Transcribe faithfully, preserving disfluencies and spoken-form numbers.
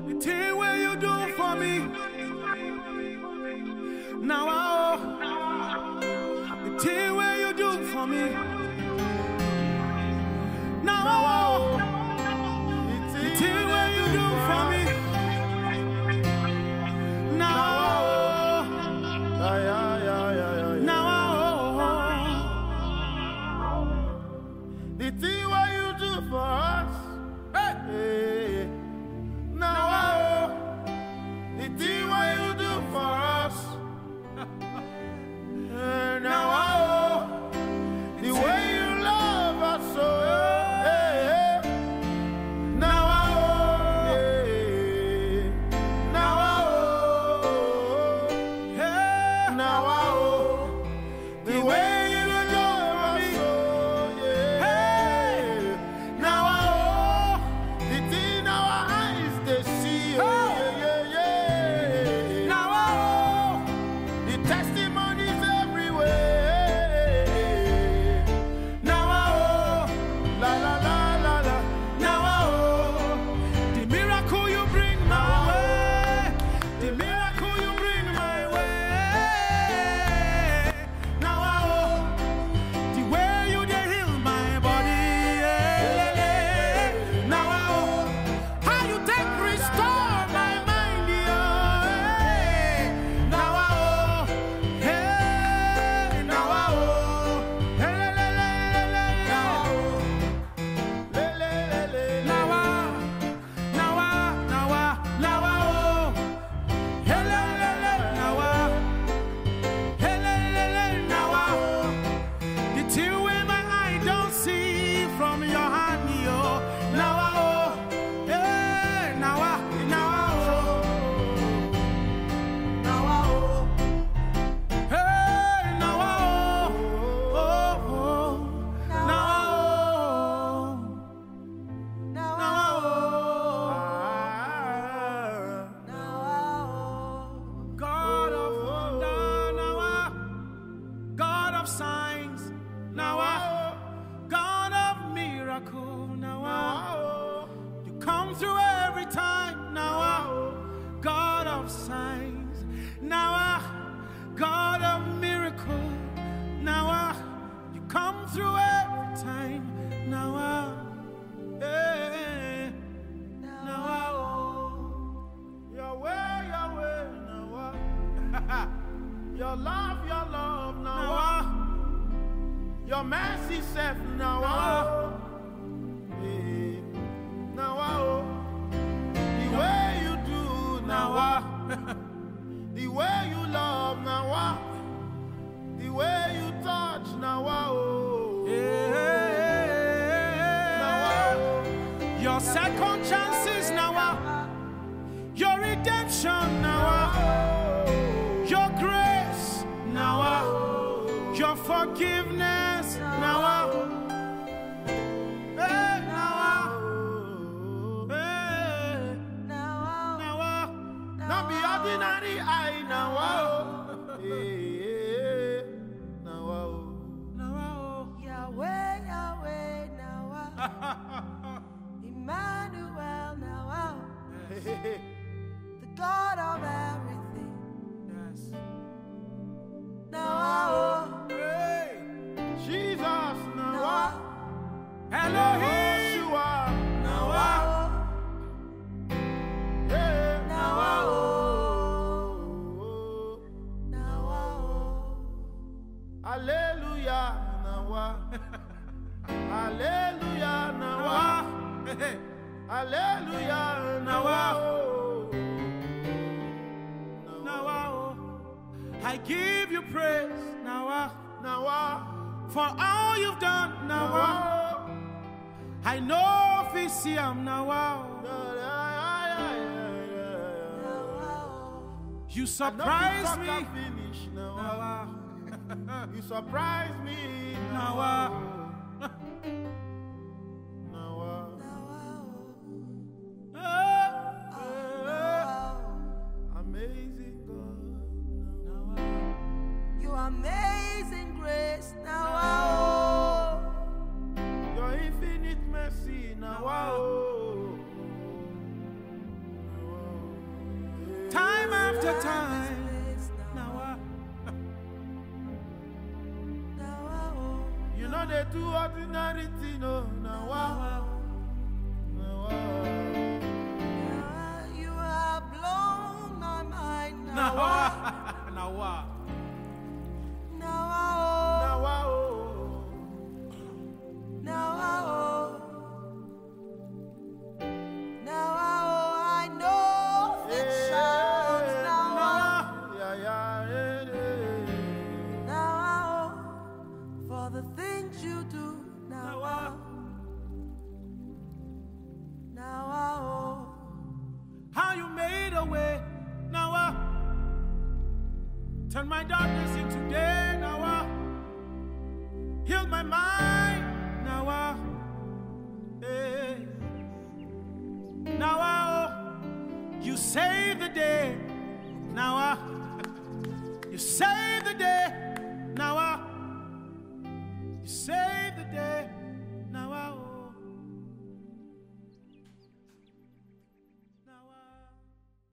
the thing where you do for me. Now I oh, the thing where you do for me. Now I oh, the thing where you do for me. Now I oh, now I oh, the thing what you do for us. Hey, hey. Now I oh, the thing what you do for us. Hey, now I oh, the way you love us so. Hey, hey. Now I oh, hey. Now I oh, hey. Now I oh, the way. Your love, your love, now ah. Your mercy, self, now ah. Hey, now ah. The way you do, now ah. The way you love, now ah. The way you touch, now ah. Oh. Yeah. Now ah. Your second chances, now ah. Your redemption, now ah. Your grace, now ah. Your forgiveness, now ah. Hey, now ah. Hey, now ah. Not be ordinary, I now ah. Hey, now ah. Now ah. Yahweh, Yahweh, now ah. Emmanuel, now ah. Hey. The God of everything. Yes. Now oh, Hey, Jesus, now ah. Elohim. Yeshua, now now ah. oh, Hey, now oh, now oh. Hallelujah, now ah. Hallelujah, now Now ah. ah. Hey, hey. Hallelujah, now ah. Now ah. I give you praise, now ah. Now ah. For all you've done, now Now ah. ah. I know if you see I'm now ah. You surprise me, Finish now. now ah. You surprise me Now now. ah. Now ah. Amazing God. Your amazing grace, now oh, Your infinite mercy now. Oh. after this time. place now. Now, ah, Now, oh, you know they do ordinary thing, oh, now, ah, now, ah. now you have blown my mind now. Now, oh, ah, now, ah, Now, oh, now, ah, oh. now, oh, now, oh, I know the shouts now. oh, Yeah, yeah, yeah, yeah. Now, oh, for the things you do now. oh, Now, oh, How you made a way, now, ah. Turn my darkness into day, now, ah. Heal my mind, now, ah. Hey. Now, ah, oh. You save the day, now, ah. You save the day, now, ah. You save